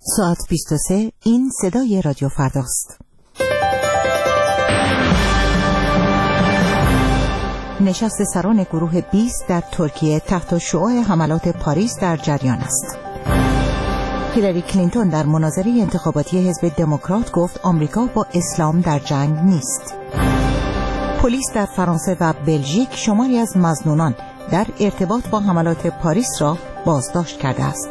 ساعت 23. این صدای رادیو فرداست. نشست سران گروه 20 در ترکیه تحت شعاع حملات پاریس در جریان است. هیلاری کلینتون در مناظره انتخاباتی حزب دموکرات گفت آمریکا با اسلام در جنگ نیست. پلیس در فرانسه و بلژیک شماری از مظنونان در ارتباط با حملات پاریس را بازداشت کرده است.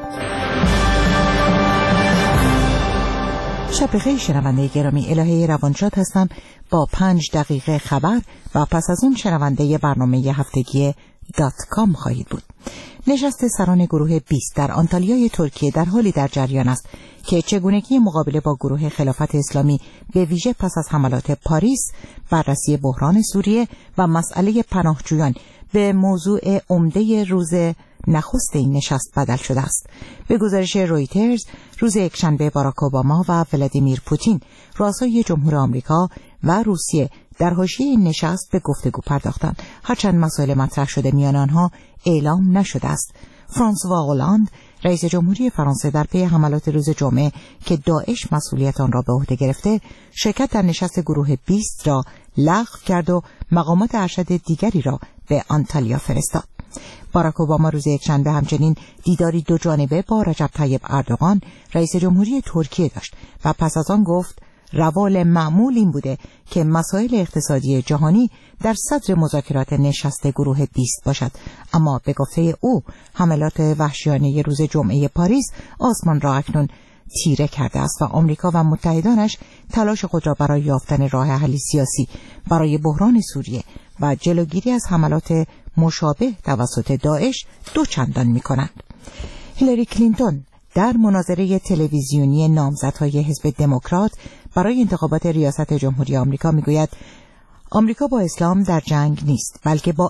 شب بخیر شنونده گرامی، الهه روانشاد هستم با 5 دقیقه خبر و پس از اون شنونده برنامه هفتگی .com خواهید بود. نشست سران گروه 20 در آنتالیای ترکیه در حالی در جریان است که چگونگی مقابله با گروه خلافت اسلامی به ویژه پس از حملات پاریس، بررسی بحران سوریه و مسئله پناهجویان به موضوع عمده روز نخست این نشست بدل شده است. به گزارش رویترز، روز یکشنبه باراک اوباما و ولادیمیر پوتین، رؤسای جمهور آمریکا و روسیه در حاشیه این نشست به گفتگو پرداختند، هرچند مسائل مطرح شده میان آنها اعلام نشده است. فرانسوا هولند، رئیس جمهوری فرانسه، در پی حملات روز جمعه که داعش مسئولیت آن را به عهده گرفته، شرکت در نشست گروه 20 را لغو کرد و مقامات ارشد دیگری را به آنتالیا فرستاد. باراک اوباما روز یکشنبه همچنین دیداری دو جانبه با رجب طیب اردوغان، رئیس جمهوری ترکیه داشت و پس از آن گفت روال معمول این بوده که مسائل اقتصادی جهانی در صدر مذاکرات نشست گروه 20 باشد، اما به گفته او حملات وحشیانه روز جمعه پاریس آسمان را اکنون تیره کرده است و آمریکا و متحدانش تلاش خود را برای یافتن راه حلی سیاسی برای بحران سوریه و جلوگیری از حملات مشابه توسط داعش دوچندان می‌کنند. هیلاری کلینتون در مناظره تلویزیونی نامزدهای حزب دموکرات برای انتخابات ریاست جمهوری آمریکا میگوید آمریکا با اسلام در جنگ نیست، بلکه با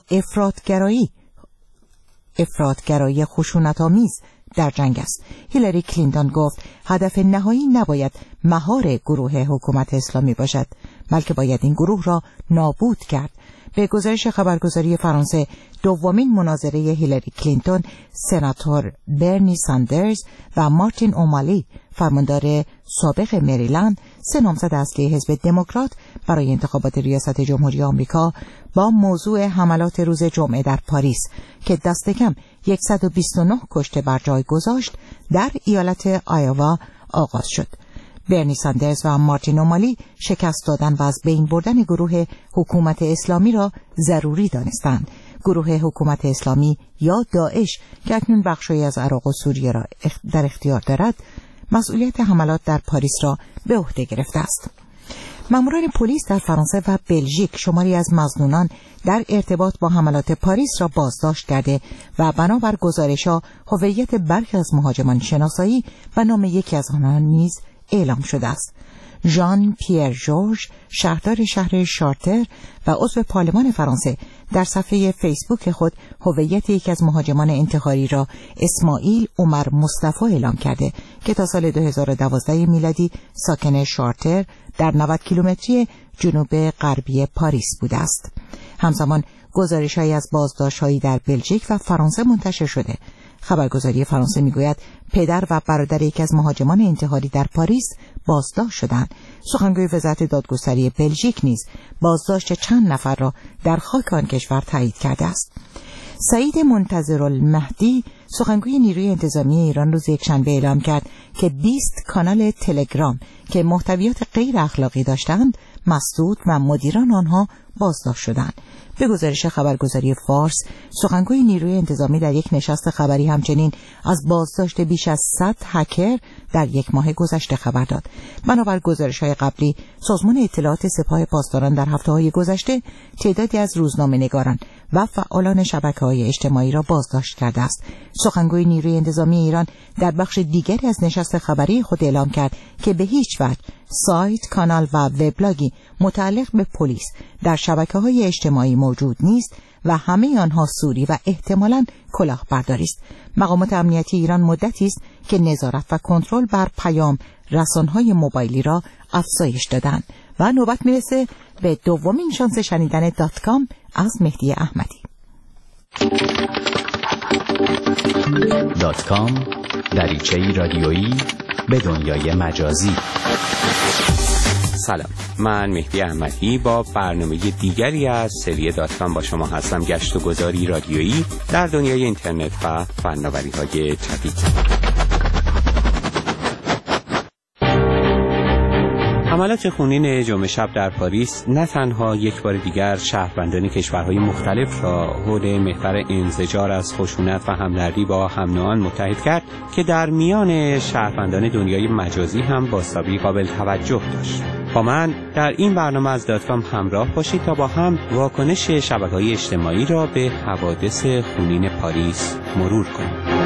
افراطگرایی خشونت‌آمیز در جنگ است. هیلاری کلینتون گفت هدف نهایی نباید مهار گروه حکومت اسلامی باشد، بلکه باید این گروه را نابود کرد. به گزارش خبرگزاری فرانسه، دومین مناظره هیلاری کلینتون، سناتور برنی ساندرز و مارتین اومالی، فرماندار سابق مریلند، 3 نامزد اصلی حزب دموکرات برای انتخابات ریاست جمهوری آمریکا، با موضوع حملات روز جمعه در پاریس که دست کم 129 کشته بر جای گذاشت در ایالت آیاوا آغاز شد. برنی ساندرز و مارتین اومالی شکست دادن و از بین بردن گروه حکومت اسلامی را ضروری دانستند. گروه حکومت اسلامی یا داعش که اکنون بخشی از عراق و سوریه را در اختیار دارد، مسئولیت حملات در پاریس را به عهده گرفته است. ماموران پلیس در فرانسه و بلژیک شماری از مظنونان در ارتباط با حملات پاریس را بازداشت کرده و بنابر گزارش‌ها هویت برخی از مهاجمان شناسایی و نام یکی از آنان نیز اعلام شده است. ژان پییر ژورژ، شهردار شهر شارتر و عضو پارلمان فرانسه، در صفحه فیسبوک خود هویت یکی از مهاجمان انتحاری را اسماعیل عمر مصطفی اعلام کرده که تا سال 2012 میلادی ساکن شارتر در 90 کیلومتری جنوب غربی پاریس بوده است. همزمان گزارش‌هایی از بازداشت‌هایی در بلژیک و فرانسه منتشر شده. خبرگزاری فرانسه میگوید پدر و برادر یکی از مهاجمان انتحاری در پاریس بازداشت شدند. سخنگوی وزارت دادگستری بلژیک نیز بازداشت چند نفر را در خاک آن کشور تایید کرده است. سعید منتظرالمهدی، سخنگوی نیروی انتظامی ایران، روز یکشنبه اعلام کرد که 20 کانال تلگرام که محتویات غیر اخلاقی داشتند مسدود و مدیران آنها بازداشت شدند. به گزارش خبرگزاری فارس، سخنگوی نیروی انتظامی در یک نشست خبری همچنین از بازداشت بیش از 100 هکر در یک ماه گذشته خبر داد. بنابر گزارش‌های قبلی، سازمان اطلاعات سپاه پاسداران در هفته‌های گذشته تعدادی از روزنامه‌نگاران و فعالان شبکه‌های اجتماعی را بازداشت کرده است. سخنگوی نیروی انتظامی ایران در بخش دیگری از نشست خبری خود اعلام کرد که به هیچ وجه سایت، کانال و وبلاگی متعلق به پلیس در شبکه‌های اجتماعی موجود نیست و همه آنها سوری و احتمالاً کلاهبرداری است. مقامات امنیتی ایران مدتی است که نظارت و کنترل بر پیام رسانه‌های موبایلی را افزایش دادند. و نوبت میرسه به دومین شانس شنیدن .com از مهدی احمدی. .com دریچه‌ای رادیویی به دنیای مجازی. سلام، من مهدی احمدی با برنامه دیگری از سری داتکام با شما هستم. گشت و گذاری رادیویی در دنیای اینترنت و فناوری‌های جدید. حملات خونین جمعه شب در پاریس نه تنها یک بار دیگر شهروندان کشورهای مختلف را حول محور انزجار از خشونت و همدردی با هم نوعان متحد کرد که در میان شهروندان دنیای مجازی هم بازتابی قابل توجه داشت. با من در این برنامه از داتکام همراه باشید تا با هم واکنش شبکه‌های اجتماعی را به حوادث خونین پاریس مرور کنیم.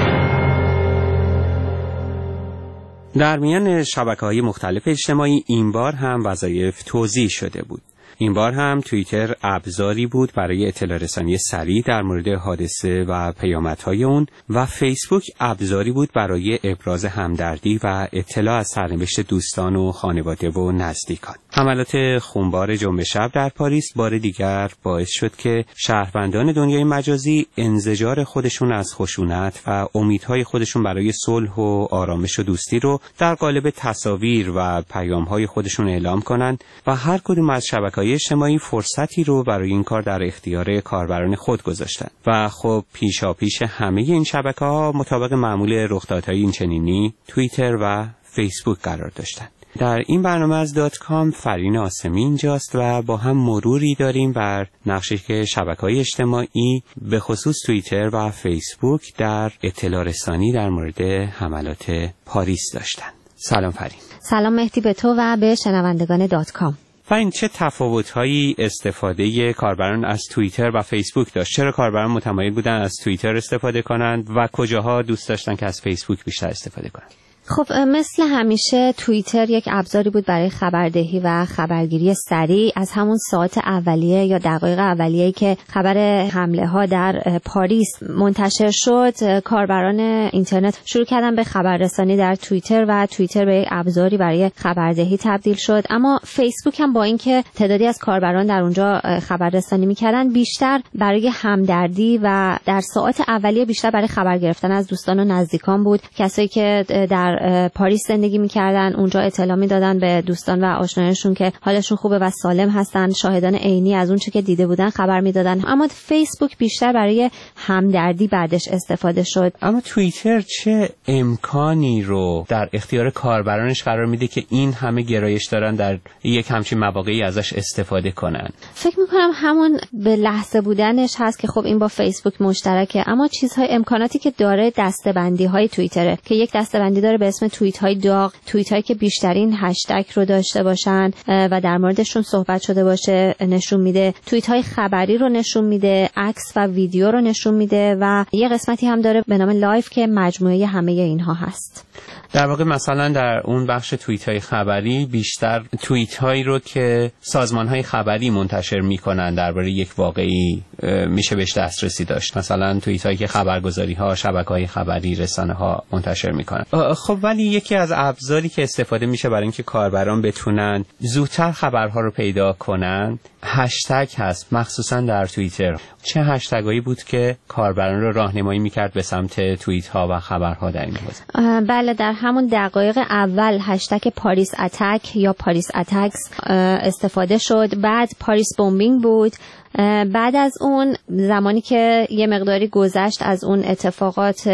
در میان شبکه‌های مختلف اجتماعی این بار هم وظایف توزیع شده بود. این بار هم توییتر ابزاری بود برای اطلاع رسانی سریع در مورد حادثه و پیامدهای اون و فیسبوک ابزاری بود برای ابراز همدردی و اطلاع از سرنوشت دوستان و خانواده و نزدیکان. حملات خونبار جمعه شب در پاریس بار دیگر باعث شد که شهروندان دنیای مجازی انزجار خودشون از خشونت و امیدهای خودشون برای صلح و آرامش و دوستی رو در قالب تصاویر و پیام‌های خودشون اعلام کنند و هر کدوم از شبکه‌های اجتماعی فرصتی رو برای این کار در اختیار کاربران خود گذاشتند و خب پیشاپیش همه این شبکه‌ها مطابق معمول رخدادهای اینچنینی توییتر و فیسبوک قرار داشتند. در این برنامه از داتکام فرین آسمی اینجاست و با هم مروری داریم بر نقشی که شبکه‌های اجتماعی به خصوص توییتر و فیسبوک در اطلاع رسانی در مورد حملات پاریس داشتند. سلام فرین. سلام مهدی به تو و به شنوندگان داتکام. فرین، چه تفاوت‌هایی استفاده کاربران از توییتر و فیسبوک داشت؟ چرا کاربران متمایل بودن از توییتر استفاده کنند و کجاها دوست داشتن که از فیسبوک بیشتر استفاده کنند؟ خب مثل همیشه توییتر یک ابزاری بود برای خبردهی و خبرگیری سریع. از همون ساعت اولیه یا دقایق اولیه‌ای که خبر حمله ها در پاریس منتشر شد، کاربران اینترنت شروع کردن به خبررسانی در توییتر و توییتر به یک ابزاری برای خبردهی تبدیل شد. اما فیسبوک هم با اینکه تعدادی از کاربران در اونجا خبررسانی می‌کردن، بیشتر برای همدردی و در ساعات اولیه بیشتر برای خبر گرفتن از دوستان و نزدیکان بود. کسایی که در پاریس زندگی می‌کردن اونجا اطلاع می‌دادن به دوستان و آشنایانشون که حالشون خوبه و سالم هستن، شاهدان عینی از اون چه که دیده بودن خبر می‌دادن. اما فیسبوک بیشتر برای همدردی بعدش استفاده شد. اما توییتر چه امکانی رو در اختیار کاربرانش قرار میده که این همه گرایش دارن در یک همچین مواقعی ازش استفاده کنن؟ فکر می‌کنم همون به لحظه بودنش هست که خب این با فیسبوک مشترکه، اما چیزهای امکاناتی که داره دسته‌بندی‌های توییتره که یک دسته‌بندی داره به اسم توییت‌های داغ، توییت‌هایی که بیشترین هشتگ رو داشته باشن و در موردشون صحبت شده باشه نشون میده، توییت‌های خبری رو نشون میده، عکس و ویدیو رو نشون میده و یه قسمتی هم داره به نام لایو که مجموعه همه اینها هست. در واقع مثلا در اون بخش توییت‌های خبری بیشتر توییت‌هایی رو که سازمان‌های خبری منتشر می‌کنن درباره یک واقعی میشه بهش دسترسی داشت. مثلا توییت‌هایی که خبرگزاری‌ها، شبکه‌های خبری، رسانه‌ها منتشر می‌کنن. خب ولی یکی از ابزاری که استفاده میشه برای اینکه کاربران بتونن زودتر خبرها رو پیدا کنن هشتگ هست، مخصوصا در توییتر. چه هشتگایی بود که کاربران رو راهنمایی می‌کرد به سمت توییت‌ها و خبرها در این حوزه؟ بله، در همون دقایق اول هشتگ پاریس اتک یا پاریس اتکس استفاده شد. بعد پاریس بومبینگ بود. بعد از اون زمانی که یه مقداری گذشت از اون اتفاقات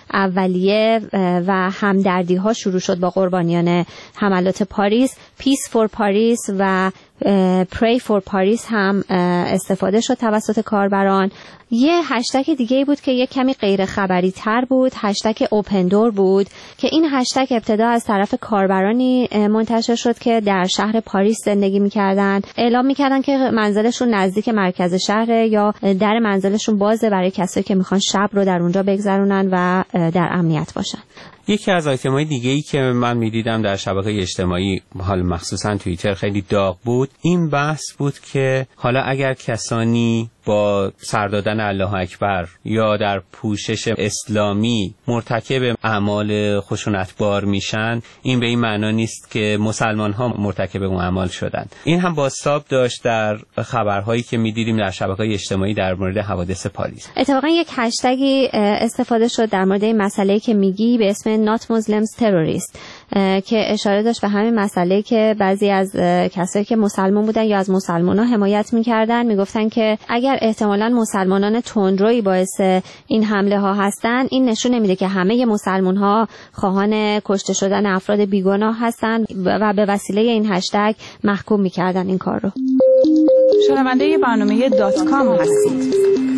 اولیه و همدردی ها شروع شد با قربانیان حملات پاریس، پیس فور پاریس و پری فور پاریس هم استفاده شد توسط کاربران. یه هشتگ دیگه بود که یه کمی غیر خبری تر بود، هشتگ اوپن دور بود که این هشتگ ابتدا از طرف کاربرانی منتشر شد که در شهر پاریس زندگی می‌کردن. اعلام می‌کردن که منزلشون نزدیک مرکز شهر یا در منزلشون بازه برای کسایی که می‌خوان شب رو در اونجا بگذرونن و در امنیت باشن. یکی از آیتم‌های دیگه‌ای که من می‌دیدم در شبکه‌های اجتماعی، حالا مخصوصاً توییتر، خیلی داغ بود، این بحث بود که حالا اگر کسانی با سر دادن الله اکبر یا در پوشش اسلامی مرتکب اعمال خشونتبار میشن، این به این معنا نیست که مسلمان ها مرتکب اون اعمال شدن. این هم بازتاب داشت در خبرهایی که میدیدیم در شبکه‌های اجتماعی در مورد حوادث پاریس. اتفاقا یک هشتگی استفاده شد در مورد این مسئله که میگی به اسم Not Muslims Terrorist که اشاره داشت به همین مسئله که بعضی از کسایی که مسلمان بودن یا از مسلمان‌ها حمایت می‌کردن میگفتن که اگر احتمالاً مسلمانان تندرویی باعث این حمله ها هستن، این نشون نمیده که همه مسلمان‌ها خواهان کشته شدن افراد بیگناه هستن و به وسیله این هشتگ محکوم می‌کردن این کار رو. شنونده برنامه .com هستید.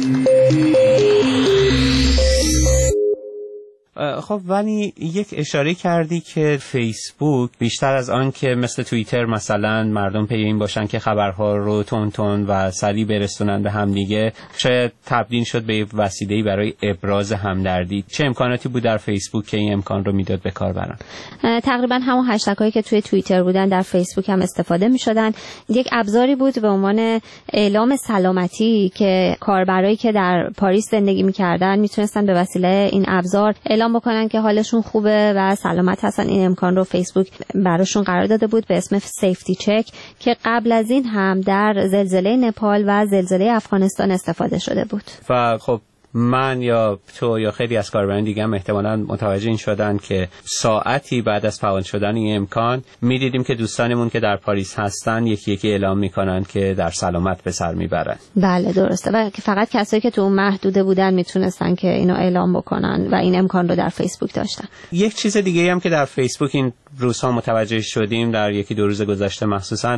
خب ولی یک اشاره کردی که فیسبوک بیشتر از آن که مثل توییتر مثلا مردم پی این باشن که خبرها رو تون و سریع برسونن به هم دیگه، شاید تبدیل شد به وسیله‌ای برای ابراز همدردی. چه امکاناتی بود در فیسبوک که این امکان رو میداد به کاربران؟ تقریبا همون هشتگ‌هایی که توی توییتر بودن در فیسبوک هم استفاده می‌شدن. یک ابزاری بود به عنوان اعلام سلامتی که کاربرایی که در پاریس زندگی می‌کردن میتونستن به وسیله این ابزار اعلام بکنن که حالشون خوبه و سلامت هستن. این امکان رو فیسبوک براشون قرار داده بود به اسم سیفتی چک که قبل از این هم در زلزله نپال و زلزله افغانستان استفاده شده بود. و خب من یا تو یا خیلی از کاربران دیگه هم احتمالاً متوجه این شدن که ساعتی بعد از فعال شدن این امکان می‌دیدیم که دوستانمون که در پاریس هستن یکی یکی اعلام می‌کنن که در سلامت به سر میبرن. بله درسته و فقط کسایی که تو اون محدوده بودن میتونستن که اینو اعلام بکنن و این امکان رو در فیسبوک داشتن. یک چیز دیگه هم که در فیسبوک این روزها متوجه شدیم در یکی دو روز گذشته مخصوصاً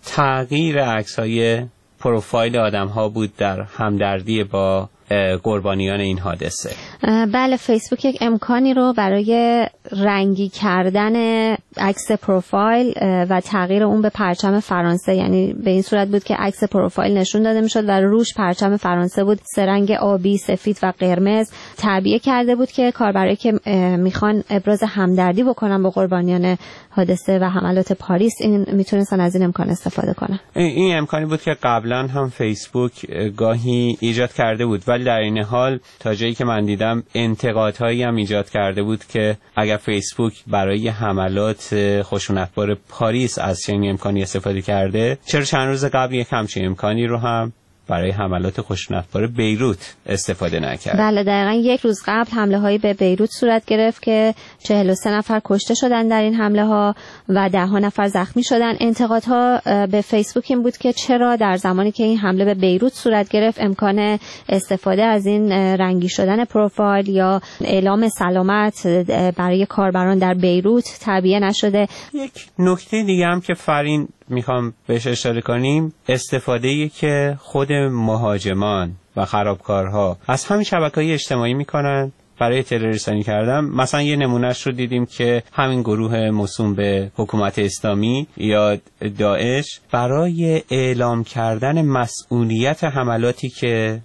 تغییر عکس‌های پروفایل آدم‌ها بود در همدردی با قربانیان این حادثه. بله فیسبوک یک امکانی رو برای رنگی کردن عکس پروفایل و تغییر اون به پرچم فرانسه، یعنی به این صورت بود که عکس پروفایل نشون داده میشد و روش پرچم فرانسه بود، سه رنگ آبی، سفید و قرمز، تعبیه کرده بود که کاربرایی که میخوان ابراز همدردی بکنن با قربانیان حادثه و حملات پاریس این میتونستن از این امکان استفاده کنن. این امکانی بود که قبلا هم فیسبوک گاهی ایجاد کرده بود، ولی در این حال تا جایی که من دیدم انتقادهایی هم ایجاد کرده بود که اگر فیسبوک برای حملات خشونتبار پاریس از چنین امکانی استفاده کرده، چرا چند روز قبل یک همچین امکانی رو هم برای حملات خشونتبار بیروت استفاده نکرد؟ بله دقیقاً یک روز قبل حمله هایی به بیروت صورت گرفت که 43 نفر کشته شدن در این حمله ها و 10 نفر زخمی شدن. انتقادها به فیسبوک این بود که چرا در زمانی که این حمله به بیروت صورت گرفت امکان استفاده از این رنگی شدن پروفایل یا اعلام سلامت برای کاربران در بیروت تعبیه نشده. یک نکته دیگه هم که فرین میخوام بهش اشاره کنیم، استفاده‌ای که خود مهاجمان و خرابکارها از همین شبکه‌های اجتماعی میکنن برای ترورسانی کردن. مثلا یه نمونهش رو دیدیم که همین گروه موسوم به حکومت اسلامی یا داعش برای اعلام کردن مسئولیت حملاتی که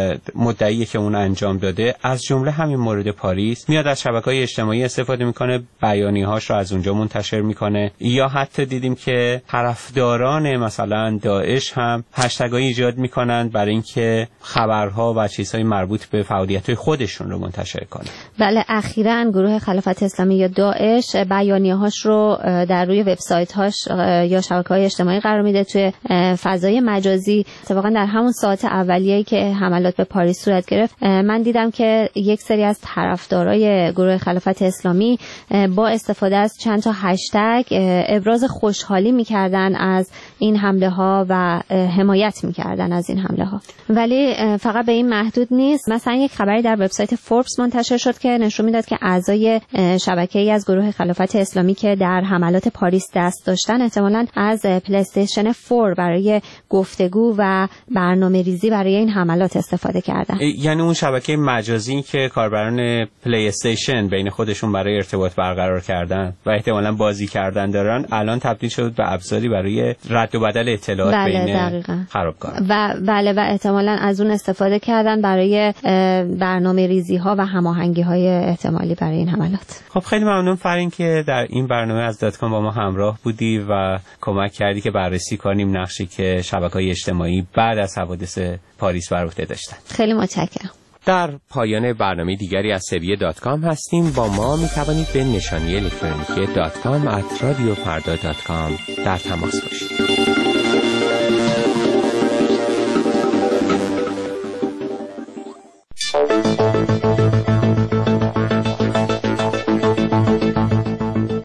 مدعیه که اون انجام داده، از جمله همین مورد پاریس، میاد از شبکه‌های اجتماعی استفاده میکنه، بیانیه‌هاش رو از اونجا منتشر میکنه. یا حتی دیدیم که طرفداران مثلا داعش هم هشتگ‌های ایجاد میکنن برای اینکه خبرها و چیزهای مربوط به فعالیت‌های خودشون رو منتشر کنه. بله اخیراً گروه خلافت اسلامی یا داعش بیانیه‌هاش رو در روی وبسایت‌هاش یا شبکه‌های اجتماعی قرار میده توی فضای مجازی. اتفاقاً در همون ساعت اولیه‌ای که حملات به پاریس صورت گرفت من دیدم که یک سری از طرفدارای گروه خلافت اسلامی با استفاده از چند تا هشتگ ابراز خوشحالی می‌کردن از این حمله‌ها و حمایت می‌کردن از این حمله‌ها. ولی فقط به این محدود نیست. مثلا یک خبری در وبسایت فوربس منتشر شد که نشون میداد که اعضای شبکه‌ای از گروه خلافت اسلامی که در حملات پاریس دست داشتن احتمالاً از پلی استیشن 4 برای گفتگو و برنامه‌ریزی برای این حملات استفاده کردن. یعنی اون شبکه مجازی که کاربران پلی استیشن بین خودشون برای ارتباط برقرار کردن و احتمالاً بازی کردن دارن، الان تبدیل شد به ابزاری برای رد رد و بدل اطلاعات بین خرابکاران و احتمالاً از اون استفاده کردن برای برنامه ریزی ها و هماهنگی های احتمالی برای این حملات. خب خیلی ممنون فرین که در این برنامه از داتکام با ما همراه بودی و کمک کردی که بررسی کنیم نقشی که شبکه‌های اجتماعی بعد از حوادث پاریس بر عهده داشتن. خیلی متشکرم. در پایان برنامه دیگری از سری داتکام هستیم. با ما می توانید به نشانی الکترونیکی .com@radiofarda.com در تماس باشید.